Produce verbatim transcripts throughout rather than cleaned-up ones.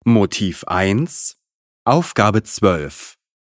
Motiv eins, Aufgabe zwölf.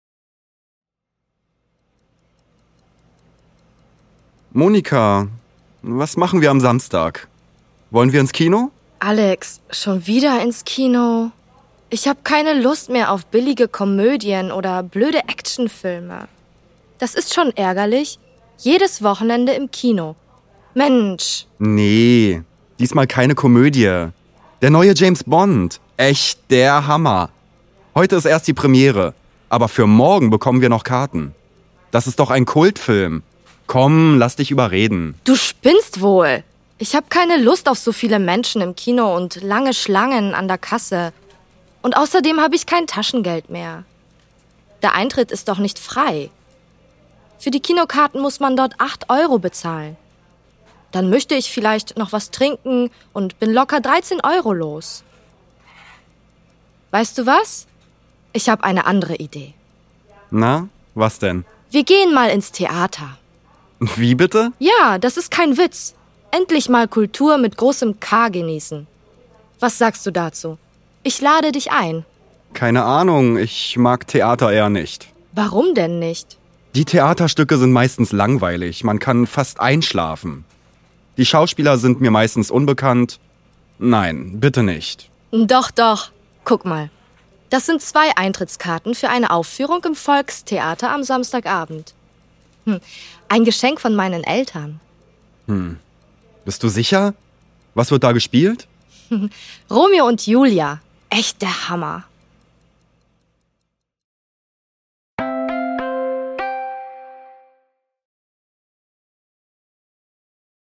Monika, was machen wir am Samstag? Wollen wir ins Kino? Alex, schon wieder ins Kino? Ich habe keine Lust mehr auf billige Komödien oder blöde Actionfilme. Das ist schon ärgerlich. Jedes Wochenende im Kino. Mensch. Nee, diesmal keine Komödie. Der neue James Bond. Echt der Hammer. Heute ist erst die Premiere, aber für morgen bekommen wir noch Karten. Das ist doch ein Kultfilm. Komm, lass dich überreden. Du spinnst wohl. Ich habe keine Lust auf so viele Menschen im Kino und lange Schlangen an der Kasse. Und außerdem habe ich kein Taschengeld mehr. Der Eintritt ist doch nicht frei. Für die Kinokarten muss man dort acht Euro bezahlen. Dann möchte ich vielleicht noch was trinken und bin locker dreizehn Euro los. Weißt du was? Ich habe eine andere Idee. Na, was denn? Wir gehen mal ins Theater. Wie bitte? Ja, das ist kein Witz. Endlich mal Kultur mit großem K genießen. Was sagst du dazu? Ich lade dich ein. Keine Ahnung, ich mag Theater eher nicht. Warum denn nicht? Die Theaterstücke sind meistens langweilig, man kann fast einschlafen. Die Schauspieler sind mir meistens unbekannt. Nein, bitte nicht. Doch, doch. Guck mal. Das sind zwei Eintrittskarten für eine Aufführung im Volkstheater am Samstagabend. Hm. Ein Geschenk von meinen Eltern. Hm. Bist du sicher? Was wird da gespielt? Romeo und Julia. Echt der Hammer.